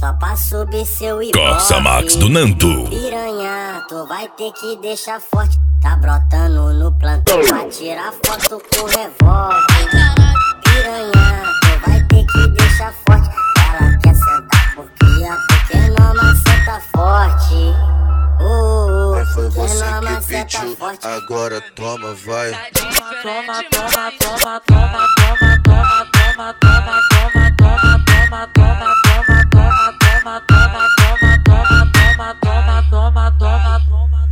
só pra subir seu ibope. Corsa Max do Nando. Piranha, tu vai ter que deixar forte. Tá brotando no plantão pra tirar foto com revólver. Piranha, tu vai ter que deixar forte. Ela quer sentar porque não maceta forte. Foi Porque você não que maceta pediu, forte. agora toma, vai. Toma, toma, toma, toma, toma, toma, toma, toma, toma, toma, toma, toma, toma, toma, toma, toma, toma, toma, toma.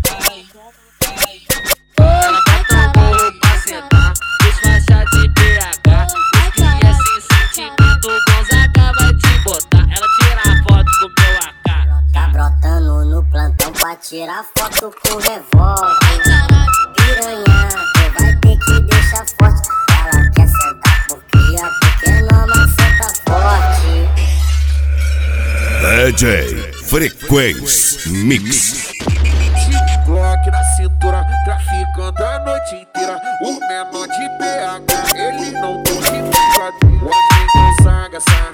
Ela vai tomar o pacetar, disfarça de BH. Os que é sem sentimento, Gonzaga vai te botar. Ela tira a foto com o meu AK. Tá brotando no plantão pra tirar foto com revólver. Piranha, tu vai ter que deixar forte. Ela quer sentar porque não maceta forte. DJ Frequência Mix. Glock na cintura, traficando a noite inteira. O menor de BH, ele não tem que brincadeira. O Gonzaga,